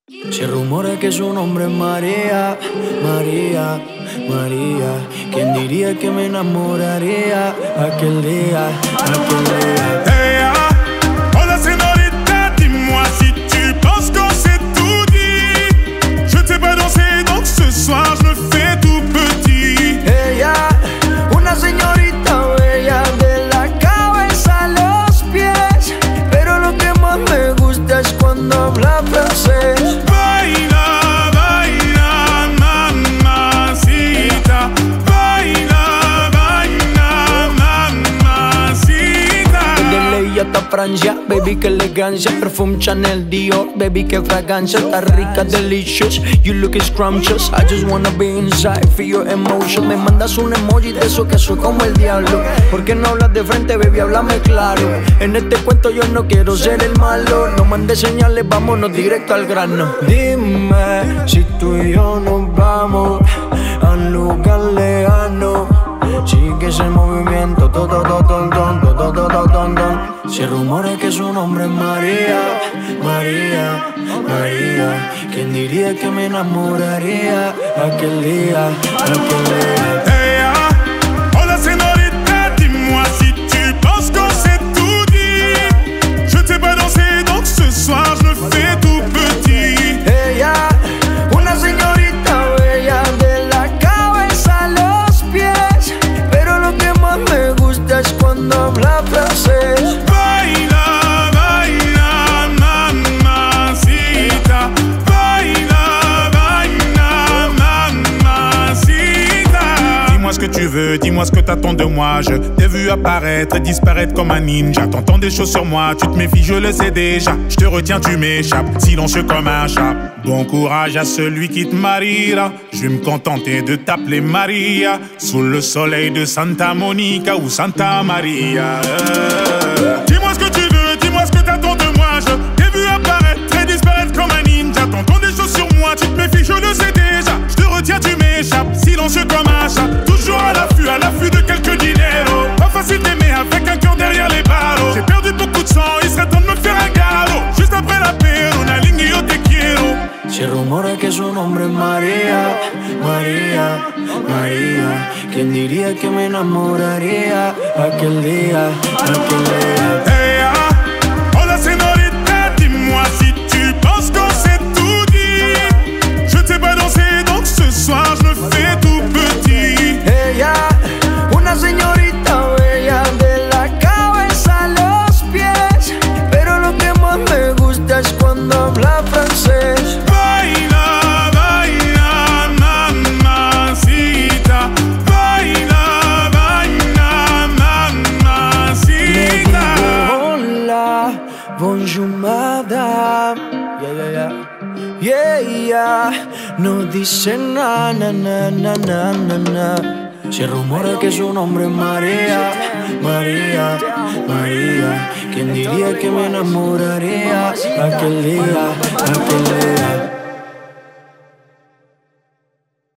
Se rumora que su nombre es María, María, María. ¿Quién diría que me enamoraría aquel día, aquel día? Hey, hola señorita, dis-moi si tu penses qu'on s'est tout dit. Je t'ai pas dansé donc ce soir je me fais tout petit. Ella, una señorita bella de la cabeza a los pies, pero lo que más me gusta es cuando habla francés. Baila, baila, mamacita. Baila, baila, mamacita. De ley hasta Francia, baby, qué elegancia. Perfume Chanel, Dior, baby, qué fragancia. Está rica, delicious, you look scrumptious. I just wanna be inside, feel your emotion. Me mandas un emoji de eso que soy como el diablo. ¿Por qué no hablas de frente, baby? Háblame claro. En este cuento yo no quiero ser el malo. No mandes señales, vámonos directo al grano. Dime si tú y yo nos vamos a un lugar lejano. Sigue ese movimiento, Se rumora que su nombre es María, María, María. ¿Quién diría que me enamoraría aquel día, aquel día? Hey, hola señorita, dis-moi si tu penses qu'on s'est tout dit. Je t'ai pas dansé donc ce soir je me fais tout petit. Ella, una señorita bella de la cabeza a los pies, pero lo que más me gusta es cuando habla francés. Baila, baila, mamacita. Baila, baila, mamacita. Dis-moi ce que tu veux, dis-moi ce que t'attends de moi. Je t'ai vu apparaître et disparaître comme un ninja. T'entends des choses sur moi, tu te méfies, je le sais déjà. Je te retiens, tu m'échappes, silencieux comme un chat. Bon courage à celui qui te mariera. Je vais me contenter de t'appeler Maria. Sous le soleil de Santa Monica ou Santa Maria. Dis-moi ce que tu veux, dis-moi ce que t'attends de moi. Je t'ai vu apparaître et disparaître comme un ninja. T'entends des choses sur moi, tu te méfies, je le sais déjà. Je te retiens, tu m'échappes, silencieux comme un chat. Toujours à l'affût de quelques dineros. Pas facile d'aimer avec un cœur derrière les barreaux. J'ai perdu beaucoup de sang, il serait temps de me faire un galop. Juste après la paix, on a ligne yo te quiero. Se rumora que su nombre es María, María, María. ¿Quién diría que me enamoraría aquel día, aquel día? Hey, hola señorita, dis-moi si tu penses qu'on s'est tout dit. Je t'ai pas dansé donc ce soir je me fais tout petit. Ella, una señorita bella de la cabeza a los pies, pero lo que más me gusta es cuando habla francés. Baila, baila, mamacita. Baila, baila, mamacita. Hola, bonjour madame. Yeah, yeah. No dice na, na, na, na, na, na, na. Se rumora que su nombre es María, María, María. ¿Quién diría que me enamoraría aquel día, aquel día?